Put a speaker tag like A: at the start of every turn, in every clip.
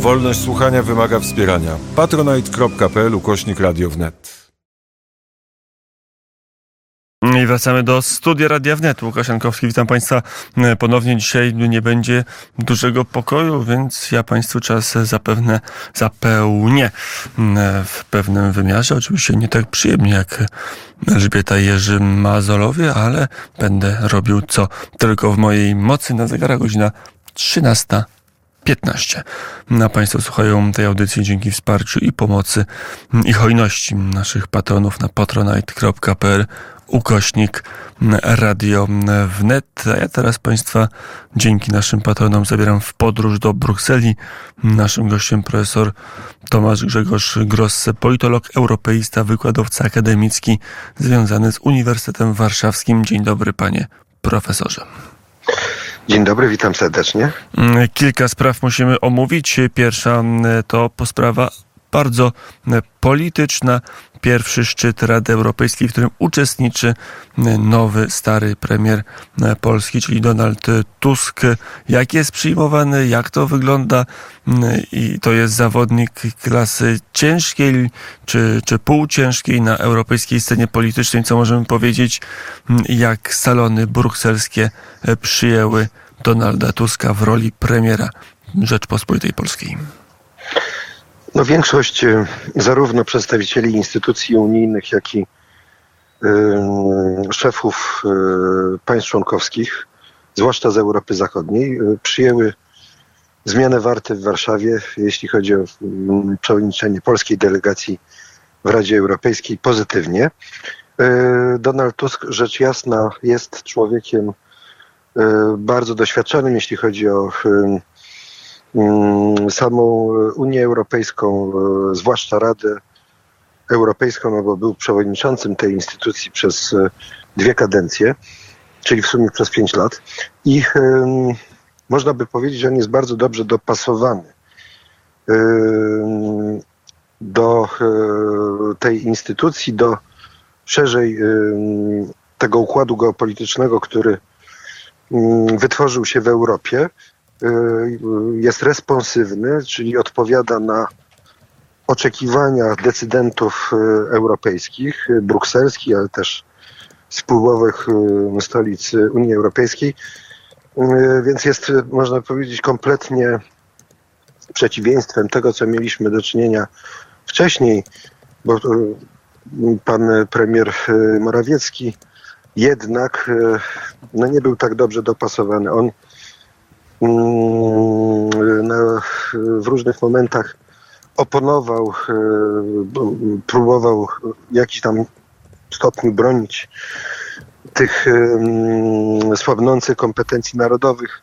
A: Wolność słuchania wymaga wspierania. patronite.pl/Radio Wnet.
B: I wracamy do studia Radia Wnet. Łukasz Jankowski, witam Państwa ponownie. Dzisiaj nie będzie dużego pokoju, więc ja Państwu czas zapewne zapełnię w pewnym wymiarze. Oczywiście nie tak przyjemnie jak Elżbieta i Jerzy Mazolowie, ale będę robił co tylko w mojej mocy. Na zegarach godzina 13:15. Państwo słuchają tej audycji dzięki wsparciu i pomocy i hojności naszych patronów na patronite.pl/Radio Wnet. A ja teraz Państwa dzięki naszym patronom zabieram w podróż do Brukseli. Naszym gościem profesor Tomasz Grzegorz Grosse, politolog, europeista, wykładowca akademicki związany z Uniwersytetem Warszawskim. Dzień dobry, panie profesorze.
C: Dzień dobry, witam serdecznie.
B: Kilka spraw musimy omówić. Pierwsza to sprawa bardzo polityczna. Pierwszy szczyt Rady Europejskiej, w którym uczestniczy nowy, stary premier Polski, czyli Donald Tusk. Jak jest przyjmowany, jak to wygląda? I to jest zawodnik klasy ciężkiej czy półciężkiej na europejskiej scenie politycznej. Co możemy powiedzieć, jak salony brukselskie przyjęły Donalda Tuska w roli premiera Rzeczpospolitej Polskiej?
C: No, większość zarówno przedstawicieli instytucji unijnych, jak i szefów państw członkowskich, zwłaszcza z Europy Zachodniej, przyjęły zmianę warty w Warszawie, jeśli chodzi o przewodniczenie polskiej delegacji w Radzie Europejskiej, pozytywnie. Donald Tusk, rzecz jasna, jest człowiekiem bardzo doświadczonym, jeśli chodzi o samą Unię Europejską, zwłaszcza Radę Europejską, no bo był przewodniczącym tej instytucji przez 2 kadencje, czyli w sumie przez 5 lat. I można by powiedzieć, że on jest bardzo dobrze dopasowany do tej instytucji, do szerzej tego układu geopolitycznego, który wytworzył się w Europie. Jest responsywny, czyli odpowiada na oczekiwania decydentów europejskich, brukselskich, ale też z wpływowych stolic Unii Europejskiej. Więc jest, można powiedzieć, kompletnie przeciwieństwem tego, co mieliśmy do czynienia wcześniej, bo pan premier Morawiecki jednak nie był tak dobrze dopasowany. On w różnych momentach oponował, próbował w jakiś tam stopniu bronić tych słabnących kompetencji narodowych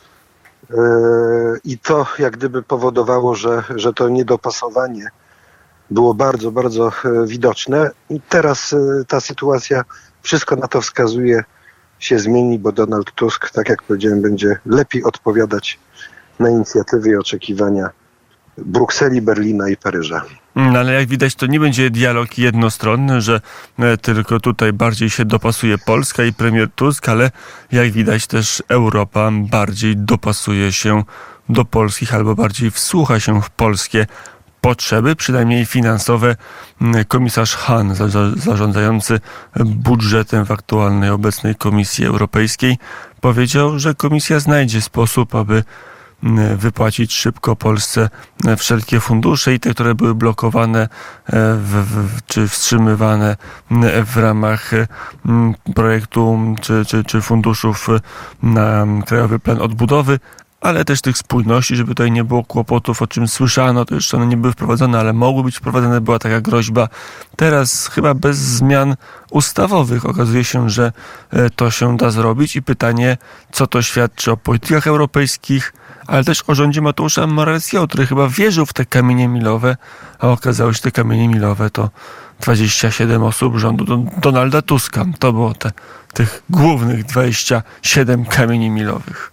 C: i to jak gdyby powodowało, że to niedopasowanie było bardzo, bardzo widoczne i teraz ta sytuacja, wszystko na to wskazuje, się zmieni, bo Donald Tusk, tak jak powiedziałem, będzie lepiej odpowiadać na inicjatywy i oczekiwania Brukseli, Berlina i Paryża.
B: No, ale jak widać, to nie będzie dialog jednostronny, że tylko tutaj bardziej się dopasuje Polska i premier Tusk, ale jak widać też Europa bardziej dopasuje się do polskich albo bardziej wsłucha się w polskie potrzeby, przynajmniej finansowe. Komisarz Hahn, zarządzający budżetem w aktualnej, obecnej Komisji Europejskiej, powiedział, że Komisja znajdzie sposób, aby wypłacić szybko Polsce wszelkie fundusze i te, które były blokowane czy wstrzymywane w ramach projektu czy funduszów na Krajowy Plan Odbudowy, ale też tych spójności, żeby tutaj nie było kłopotów, o czym słyszano, to jeszcze one nie były wprowadzone, ale mogły być wprowadzone, była taka groźba. Teraz chyba bez zmian ustawowych okazuje się, że to się da zrobić i pytanie, co to świadczy o politykach europejskich, ale też o rządzie Mateusza Morawieckiego, który chyba wierzył w te kamienie milowe, a okazało się, że te kamienie milowe to 27 osób rządu Donalda Tuska. To było tych głównych 27 kamieni milowych.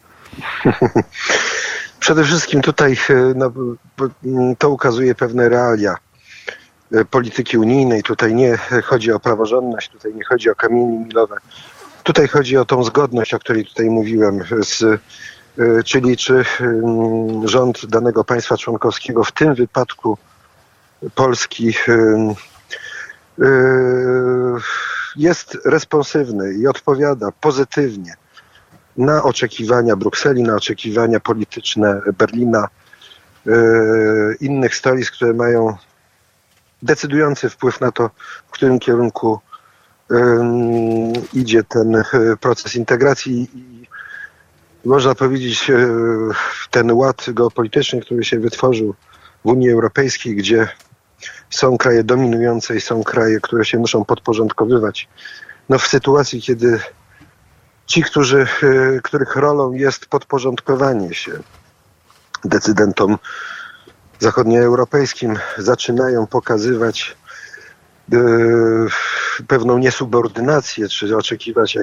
C: Przede wszystkim tutaj to ukazuje pewne realia polityki unijnej. Tutaj nie chodzi o praworządność, tutaj nie chodzi o kamienie milowe. Tutaj chodzi o tą zgodność, o której tutaj mówiłem, z czyli czy rząd danego państwa członkowskiego, w tym wypadku Polski, jest responsywny i odpowiada pozytywnie na oczekiwania Brukseli, na oczekiwania polityczne Berlina, innych stolic, które mają decydujący wpływ na to, w którym kierunku idzie ten proces integracji i można powiedzieć ten ład geopolityczny, który się wytworzył w Unii Europejskiej, gdzie są kraje dominujące i są kraje, które się muszą podporządkowywać. No w sytuacji, kiedy ci, których rolą jest podporządkowanie się decydentom zachodnioeuropejskim, zaczynają pokazywać pewną niesubordynację, czy oczekiwać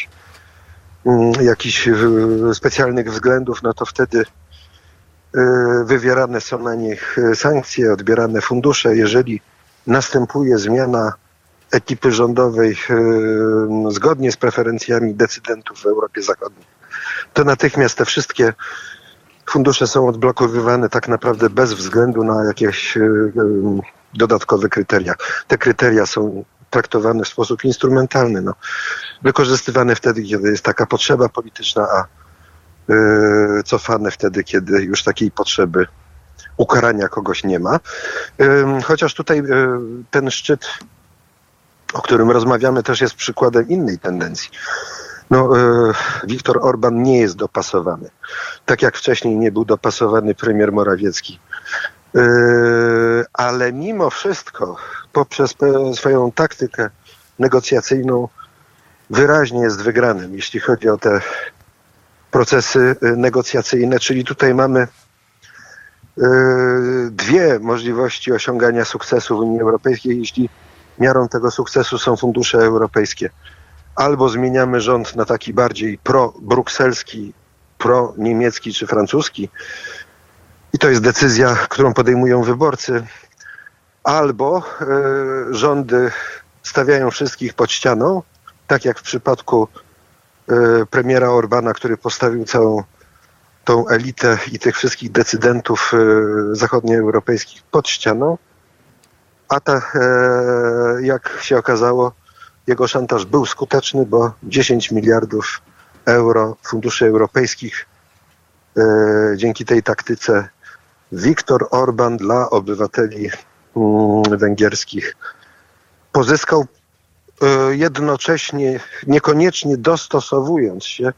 C: jakichś specjalnych względów, no to wtedy wywierane są na nich sankcje, odbierane fundusze. Jeżeli następuje zmiana ekipy rządowej zgodnie z preferencjami decydentów w Europie Zachodniej, to natychmiast te wszystkie fundusze są odblokowywane tak naprawdę bez względu na jakieś dodatkowe kryteria. Te kryteria są traktowane w sposób instrumentalny, wykorzystywane wtedy, kiedy jest taka potrzeba polityczna, a cofane wtedy, kiedy już takiej potrzeby ukarania kogoś nie ma. Chociaż tutaj ten szczyt, o którym rozmawiamy, też jest przykładem innej tendencji. Viktor Orban nie jest dopasowany. Tak jak wcześniej nie był dopasowany premier Morawiecki. Ale mimo wszystko, poprzez swoją taktykę negocjacyjną, wyraźnie jest wygranym, jeśli chodzi o te procesy negocjacyjne, czyli tutaj mamy dwie możliwości osiągania sukcesu w Unii Europejskiej, jeśli miarą tego sukcesu są fundusze europejskie. Albo zmieniamy rząd na taki bardziej pro-brukselski, pro-niemiecki czy francuski i to jest decyzja, którą podejmują wyborcy, albo rządy stawiają wszystkich pod ścianą, tak jak w przypadku premiera Orbana, który postawił całą tą elitę i tych wszystkich decydentów zachodnioeuropejskich pod ścianą, a jak się okazało, jego szantaż był skuteczny, bo 10 miliardów euro funduszy europejskich dzięki tej taktyce Viktor Orban dla obywateli węgierskich pozyskał, jednocześnie niekoniecznie dostosowując się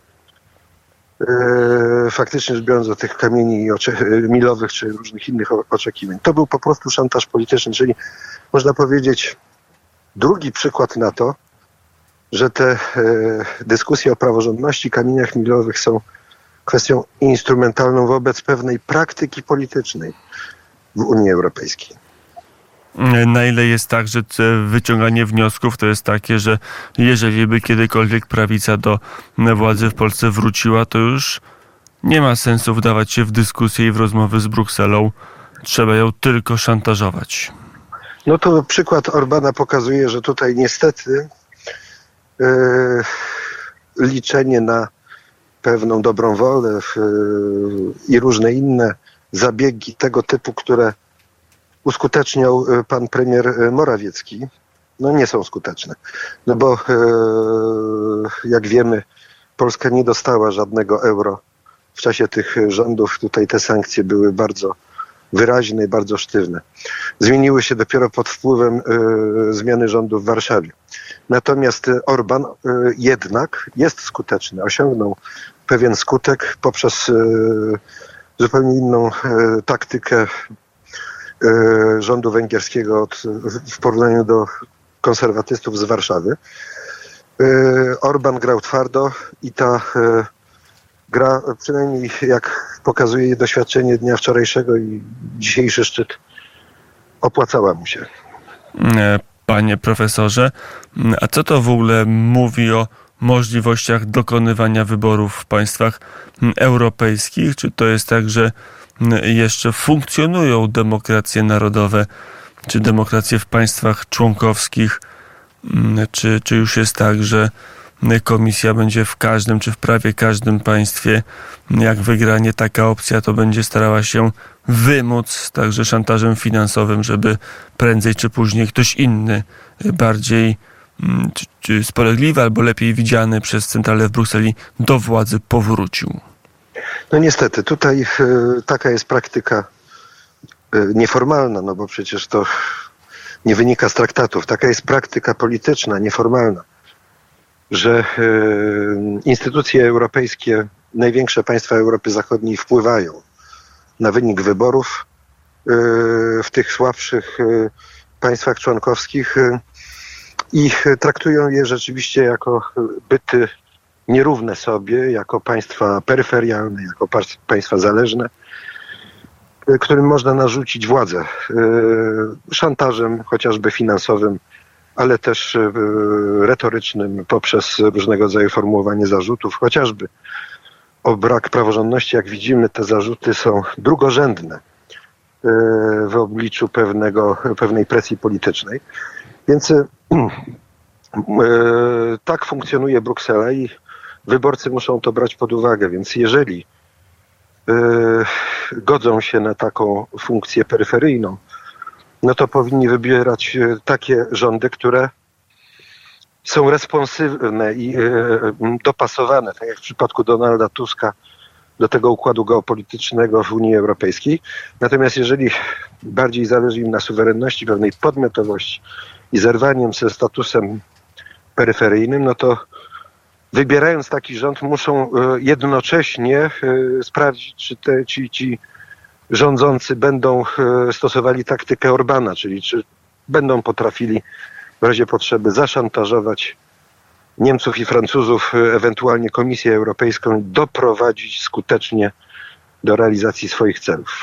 C: faktycznie rzecz biorąc do tych kamieni milowych czy różnych innych oczekiwań. To był po prostu szantaż polityczny, czyli można powiedzieć drugi przykład na to, że te dyskusje o praworządności, kamieniach milowych są kwestią instrumentalną wobec pewnej praktyki politycznej w Unii Europejskiej.
B: Na ile jest tak, że wyciąganie wniosków to jest takie, że jeżeli by kiedykolwiek prawica do władzy w Polsce wróciła, to już nie ma sensu wdawać się w dyskusję i w rozmowy z Brukselą. Trzeba ją tylko szantażować.
C: No to przykład Orbana pokazuje, że tutaj niestety liczenie na pewną dobrą wolę i różne inne zabiegi tego typu, które uskuteczniał pan premier Morawiecki, nie są skuteczne. Bo jak wiemy, Polska nie dostała żadnego euro w czasie tych rządów. Tutaj te sankcje były bardzo wyraźne i bardzo sztywne. Zmieniły się dopiero pod wpływem zmiany rządu w Warszawie. Natomiast Orban jednak jest skuteczny. Osiągnął pewien skutek poprzez zupełnie inną taktykę rządu węgierskiego w porównaniu do konserwatystów z Warszawy. Orban grał twardo i ta gra, przynajmniej jak pokazuje doświadczenie dnia wczorajszego i dzisiejszy szczyt, opłacała mu się.
B: Panie profesorze, a co to w ogóle mówi o możliwościach dokonywania wyborów w państwach europejskich? Czy to jest tak, że jeszcze funkcjonują demokracje narodowe, czy demokracje w państwach członkowskich, czy już jest tak, że komisja będzie w każdym, czy w prawie każdym państwie, jak wygranie taka opcja, to będzie starała się wymóc także szantażem finansowym, żeby prędzej czy później ktoś inny, bardziej czy spolegliwy albo lepiej widziany przez centralę w Brukseli, do władzy powrócił.
C: No niestety, tutaj taka jest praktyka nieformalna, no bo przecież to nie wynika z traktatów. Taka jest praktyka polityczna, nieformalna, że instytucje europejskie, największe państwa Europy Zachodniej wpływają na wynik wyborów w tych słabszych państwach członkowskich i traktują je rzeczywiście jako byty nierówne sobie, jako państwa peryferialne, jako państwa zależne, którym można narzucić władzę szantażem chociażby finansowym, ale też retorycznym poprzez różnego rodzaju formułowanie zarzutów, chociażby o brak praworządności. Jak widzimy, te zarzuty są drugorzędne w obliczu pewnej presji politycznej. Więc tak funkcjonuje Bruksela i wyborcy muszą to brać pod uwagę. Więc jeżeli godzą się na taką funkcję peryferyjną, no to powinni wybierać takie rządy, które są responsywne i dopasowane, tak jak w przypadku Donalda Tuska, do tego układu geopolitycznego w Unii Europejskiej. Natomiast jeżeli bardziej zależy im na suwerenności, pewnej podmiotowości i zerwaniem ze statusem peryferyjnym, no to wybierając taki rząd muszą jednocześnie sprawdzić, czy ci rządzący będą stosowali taktykę Orbana, czyli czy będą potrafili w razie potrzeby zaszantażować Niemców i Francuzów, ewentualnie Komisję Europejską, i doprowadzić skutecznie do realizacji swoich celów.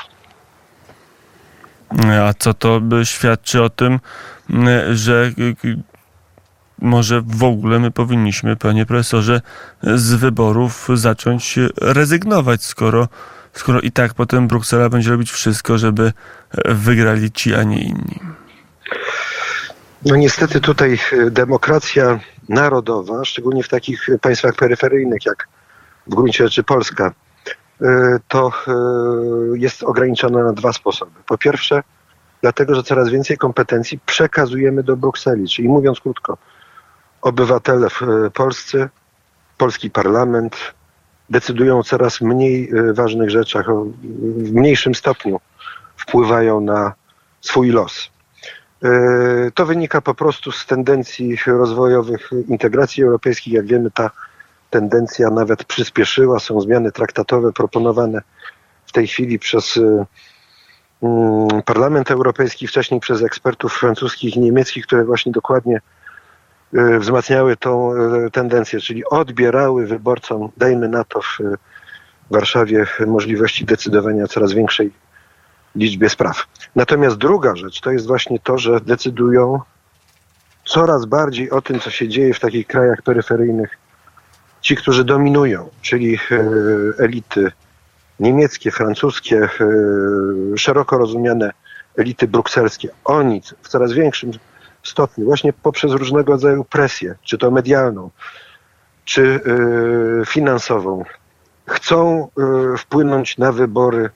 B: A co to świadczy o tym, że może w ogóle my powinniśmy, panie profesorze, z wyborów zacząć rezygnować, skoro i tak potem Bruksela będzie robić wszystko, żeby wygrali ci, a nie inni?
C: No niestety tutaj demokracja narodowa, szczególnie w takich państwach peryferyjnych jak w gruncie rzeczy Polska, to jest ograniczona na dwa sposoby. Po pierwsze, dlatego, że coraz więcej kompetencji przekazujemy do Brukseli, czyli mówiąc krótko, obywatele polscy, polski parlament decydują o coraz mniej ważnych rzeczach, w mniejszym stopniu wpływają na swój los. To wynika po prostu z tendencji rozwojowych integracji europejskiej. Jak wiemy, ta tendencja nawet przyspieszyła. Są zmiany traktatowe proponowane w tej chwili przez Parlament Europejski, wcześniej przez ekspertów francuskich i niemieckich, które właśnie dokładnie wzmacniały tą tendencję, czyli odbierały wyborcom, dajmy na to w Warszawie, możliwości decydowania o coraz większej liczbie spraw. Natomiast druga rzecz to jest właśnie to, że decydują coraz bardziej o tym, co się dzieje w takich krajach peryferyjnych, ci, którzy dominują, czyli elity niemieckie, francuskie, szeroko rozumiane elity brukselskie. Oni w coraz większym stopniu, właśnie poprzez różnego rodzaju presję, czy to medialną, czy finansową, chcą wpłynąć na wybory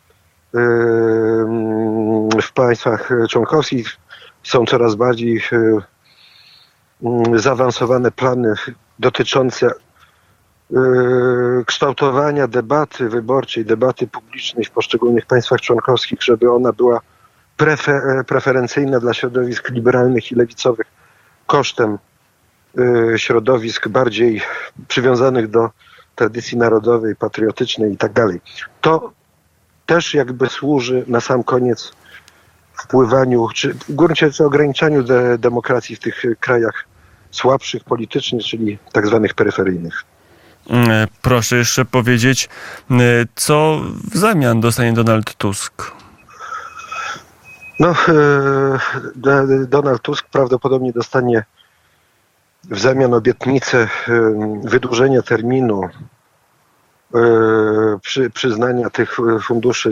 C: w państwach członkowskich. Są coraz bardziej zaawansowane plany dotyczące kształtowania debaty wyborczej, debaty publicznej w poszczególnych państwach członkowskich, żeby ona była preferencyjna dla środowisk liberalnych i lewicowych kosztem środowisk bardziej przywiązanych do tradycji narodowej, patriotycznej i tak dalej. To też jakby służy na sam koniec wpływaniu, czy w gruncie rzeczy ograniczaniu demokracji w tych krajach słabszych politycznie, czyli tak zwanych peryferyjnych.
B: Proszę jeszcze powiedzieć, co w zamian dostanie Donald Tusk?
C: No, Donald Tusk prawdopodobnie dostanie w zamian obietnicę wydłużenia terminu przyznania tych funduszy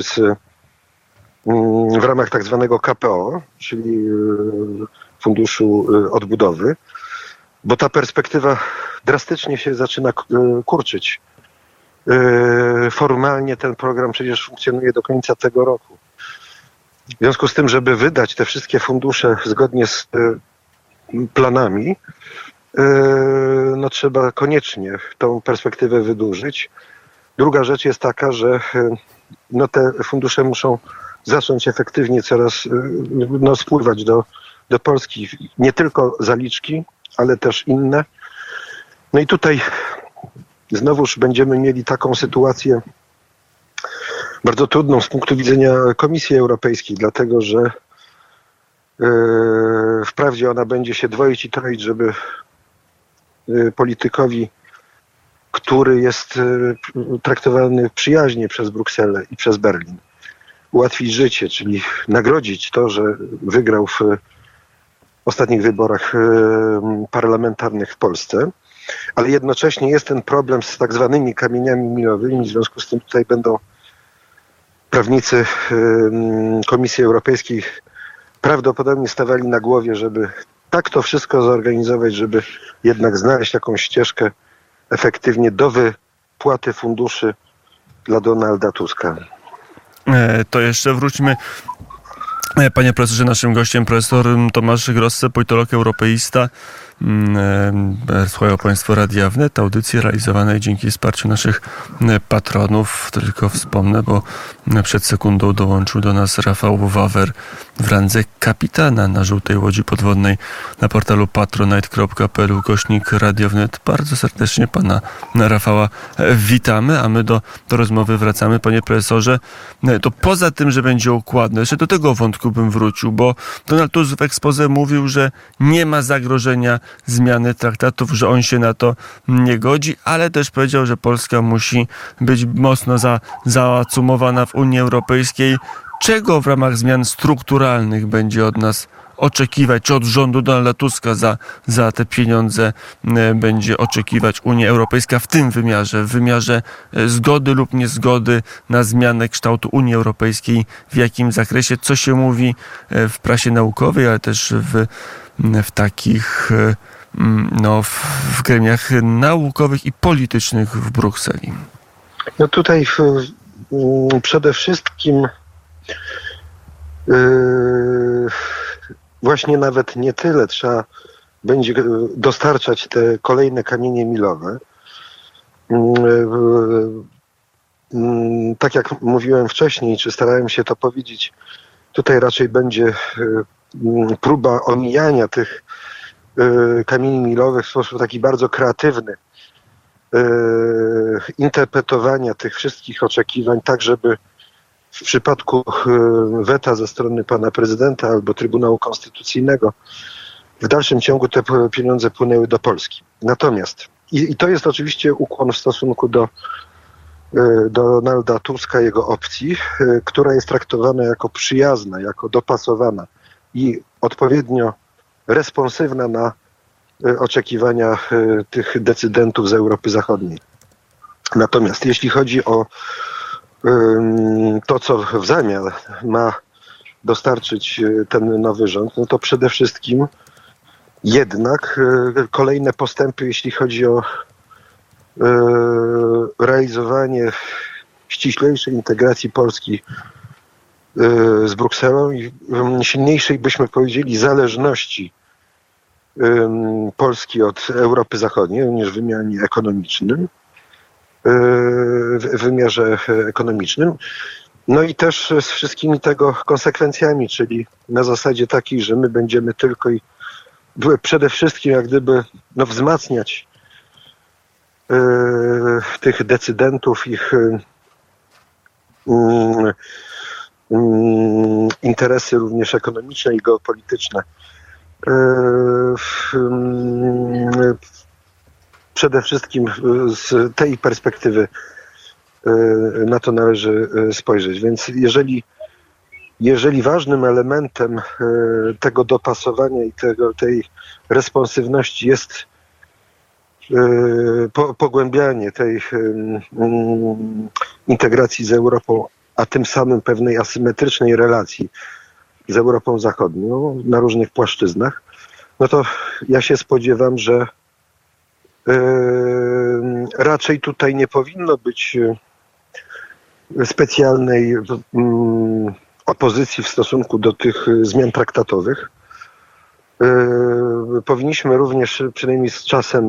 C: w ramach tak zwanego KPO, czyli Funduszu Odbudowy, bo ta perspektywa drastycznie się zaczyna kurczyć. Formalnie ten program przecież funkcjonuje do końca tego roku. W związku z tym, żeby wydać te wszystkie fundusze zgodnie z planami, no trzeba koniecznie tą perspektywę wydłużyć. Druga rzecz jest taka, że no te fundusze muszą zacząć efektywnie coraz spływać do Polski. Nie tylko zaliczki, ale też inne. No i tutaj znowuż będziemy mieli taką sytuację bardzo trudną z punktu widzenia Komisji Europejskiej, dlatego że wprawdzie ona będzie się dwoić i troić, żeby politykowi, który jest traktowany przyjaźnie przez Brukselę i przez Berlin, ułatwić życie, czyli nagrodzić to, że wygrał w ostatnich wyborach parlamentarnych w Polsce, ale jednocześnie jest ten problem z tak zwanymi kamieniami milowymi, w związku z tym tutaj będą prawnicy Komisji Europejskiej prawdopodobnie stawali na głowie, żeby tak to wszystko zorganizować, żeby jednak znaleźć jakąś ścieżkę efektywnie do wypłaty funduszy dla Donalda Tuska.
B: To jeszcze wróćmy. Panie profesorze, naszym gościem profesor Tomasz Grosse, politolog, europeista. Słuchają Państwo Radia Wnet, audycji realizowanej dzięki wsparciu naszych patronów. Tylko wspomnę, bo przed sekundą dołączył do nas Rafał Wawer w randze kapitana na żółtej łodzi podwodnej na portalu patronite.pl/Radio Wnet. Bardzo serdecznie pana Rafała witamy, a my do rozmowy wracamy. Panie profesorze, to poza tym, że będzie układne, jeszcze do tego wątku bym wrócił, bo Donald Tusk w exposé mówił, że nie ma zagrożenia zmiany traktatów, że on się na to nie godzi, ale też powiedział, że Polska musi być mocno zacumowana w Unii Europejskiej. Czego w ramach zmian strukturalnych będzie od nas oczekiwać, czy od rządu Donalda Tuska za te pieniądze będzie oczekiwać Unia Europejska w tym wymiarze, w wymiarze zgody lub niezgody na zmianę kształtu Unii Europejskiej, w jakim zakresie, co się mówi w prasie naukowej, ale też w takich w gremiach naukowych i politycznych w Brukseli.
C: No tutaj przede wszystkim właśnie nawet nie tyle trzeba będzie dostarczać te kolejne kamienie milowe. Tak jak mówiłem wcześniej, czy starałem się to powiedzieć, tutaj raczej będzie próba omijania tych kamieni milowych w sposób taki bardzo kreatywny, interpretowania tych wszystkich oczekiwań tak, żeby w przypadku weta ze strony pana prezydenta albo Trybunału Konstytucyjnego w dalszym ciągu te pieniądze płynęły do Polski. Natomiast, i to jest oczywiście ukłon w stosunku do Donalda Tuska, jego opcji, która jest traktowana jako przyjazna, jako dopasowana i odpowiednio responsywna na oczekiwania tych decydentów z Europy Zachodniej. Natomiast jeśli chodzi o to, co w zamian ma dostarczyć ten nowy rząd, no to przede wszystkim jednak kolejne postępy, jeśli chodzi o realizowanie ściślejszej integracji Polski z Brukselą i silniejszej, byśmy powiedzieli, zależności Polski od Europy Zachodniej, również w wymiarze ekonomicznym, w wymiarze ekonomicznym. No i też z wszystkimi tego konsekwencjami, czyli na zasadzie takiej, że my będziemy tylko i przede wszystkim jak gdyby wzmacniać tych decydentów, ich interesy również ekonomiczne i geopolityczne. Przede wszystkim z tej perspektywy na to należy spojrzeć. Więc jeżeli ważnym elementem tego dopasowania i tej responsywności jest pogłębianie tej integracji z Europą, a tym samym pewnej asymetrycznej relacji z Europą Zachodnią na różnych płaszczyznach, no to ja się spodziewam, że Raczej tutaj nie powinno być specjalnej opozycji w stosunku do tych zmian traktatowych. Powinniśmy również przynajmniej z czasem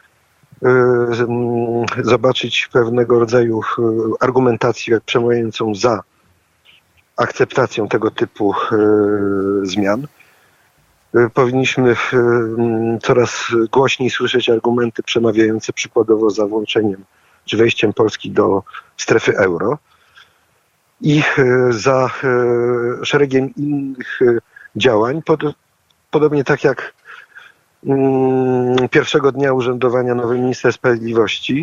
C: zobaczyć pewnego rodzaju argumentację przemawiającą za akceptacją tego typu zmian. Powinniśmy coraz głośniej słyszeć argumenty przemawiające przykładowo za włączeniem czy wejściem Polski do strefy euro i za szeregiem innych działań, podobnie tak jak pierwszego dnia urzędowania nowy minister sprawiedliwości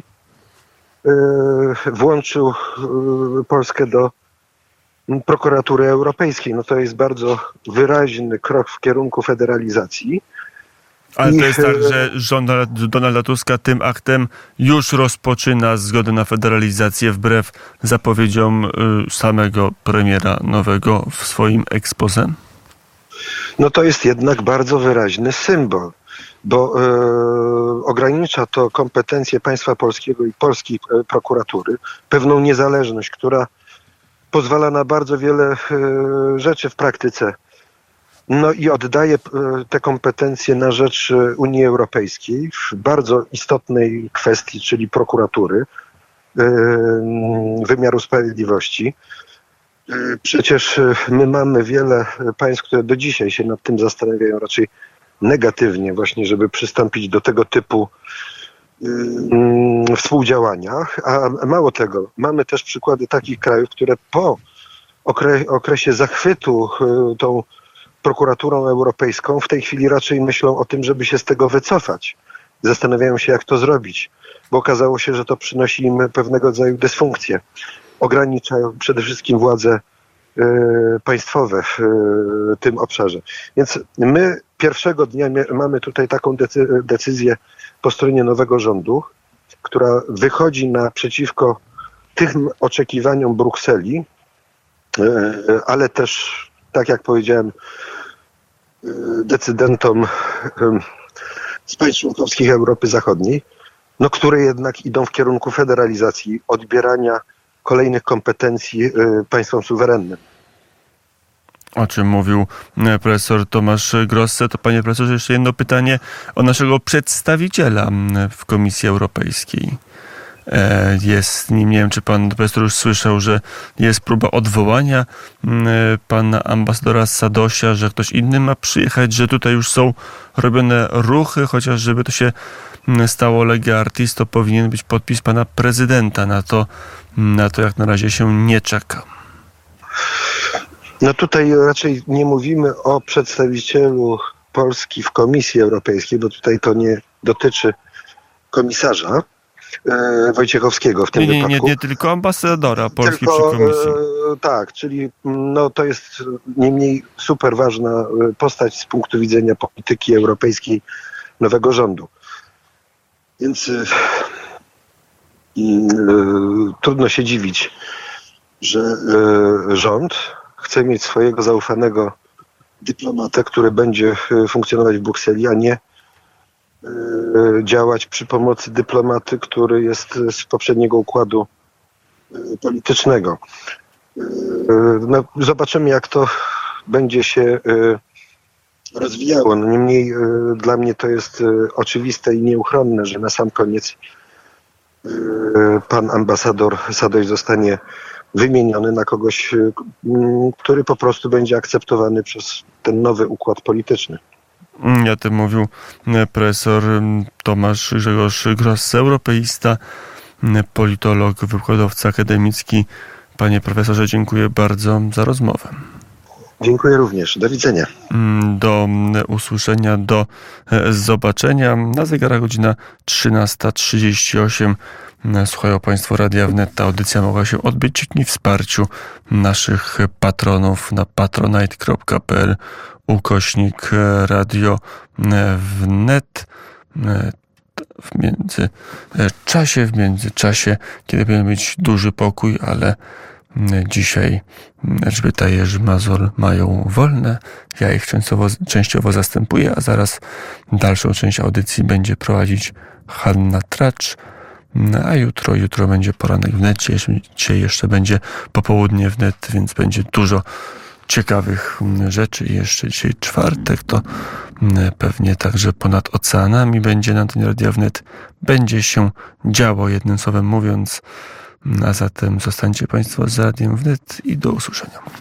C: włączył Polskę do prokuratury europejskiej. No to jest bardzo wyraźny krok w kierunku federalizacji.
B: Ale to jest tak, że rząd Donalda Tuska tym aktem już rozpoczyna zgodę na federalizację wbrew zapowiedziom samego premiera nowego w swoim exposé?
C: No to jest jednak bardzo wyraźny symbol, bo ogranicza to kompetencje państwa polskiego i polskiej prokuratury, pewną niezależność, która pozwala na bardzo wiele rzeczy w praktyce. No i oddaje te kompetencje na rzecz Unii Europejskiej w bardzo istotnej kwestii, czyli prokuratury, wymiaru sprawiedliwości. Przecież my mamy wiele państw, które do dzisiaj się nad tym zastanawiają raczej negatywnie właśnie, żeby przystąpić do tego typu współdziałania. A mało tego, mamy też przykłady takich krajów, które po okresie zachwytu tą prokuraturą europejską w tej chwili raczej myślą o tym, żeby się z tego wycofać. Zastanawiają się, jak to zrobić, bo okazało się, że to przynosi im pewnego rodzaju dysfunkcję. Ogranicza przede wszystkim władze państwowe w tym obszarze. Więc my pierwszego dnia mamy tutaj taką decyzję po stronie nowego rządu, która wychodzi naprzeciwko tym oczekiwaniom Brukseli, ale też, tak jak powiedziałem, decydentom z państw członkowskich Europy Zachodniej, no, które jednak idą w kierunku federalizacji, odbierania kolejnych kompetencji państwom suwerennym.
B: O czym mówił profesor Tomasz Grosse. To panie profesorze, jeszcze jedno pytanie o naszego przedstawiciela w Komisji Europejskiej. Jest nim, nie wiem, czy pan profesor już słyszał, że jest próba odwołania pana ambasadora Sadosia, że ktoś inny ma przyjechać, że tutaj już są robione ruchy, chociaż żeby to się stało lege artis, to powinien być podpis pana prezydenta. Na to jak na razie się nie czeka.
C: No tutaj raczej nie mówimy o przedstawicielu Polski w Komisji Europejskiej, bo tutaj to nie dotyczy komisarza Wojciechowskiego w tym wypadku.
B: Nie tylko ambasadora Polski przy Komisji.
C: Tak, czyli no, to jest niemniej super ważna postać z punktu widzenia polityki europejskiej nowego rządu. Więc trudno się dziwić, że rząd chce mieć swojego zaufanego dyplomatę, który będzie funkcjonować w Brukseli, a nie działać przy pomocy dyplomaty, który jest z poprzedniego układu politycznego. No, zobaczymy, jak to będzie się rozwijało. No, niemniej dla mnie to jest oczywiste i nieuchronne, że na sam koniec pan ambasador Sadoś zostanie wymieniony na kogoś, który po prostu będzie akceptowany przez ten nowy układ polityczny.
B: Ja tym mówił profesor Tomasz Grzegorz Grosse, europeista, politolog, wykładowca akademicki. Panie profesorze, dziękuję bardzo za rozmowę.
C: Dziękuję również. Do widzenia.
B: Do usłyszenia, do zobaczenia. Na zegarach godzina 13:38. Słuchają państwo Radia Wnet. Ta audycja mogła się odbyć dzięki wsparciu naszych patronów na patronite.pl/Radio Wnet. W międzyczasie, kiedy będziemy mieć duży pokój, ale Dzisiaj Elżbieta Jerzy-Mazur mają wolne. Ja ich częściowo zastępuję, a zaraz dalszą część audycji będzie prowadzić Hanna Tracz. A jutro będzie poranek wnet. Dzisiaj jeszcze będzie popołudnie wnet, więc będzie dużo ciekawych rzeczy. I jeszcze dzisiaj czwartek, to pewnie także ponad oceanami będzie na antenie Radia Wnet. Będzie się działo, jednym słowem mówiąc. A zatem zostańcie Państwo z Radiem Wnet i do usłyszenia.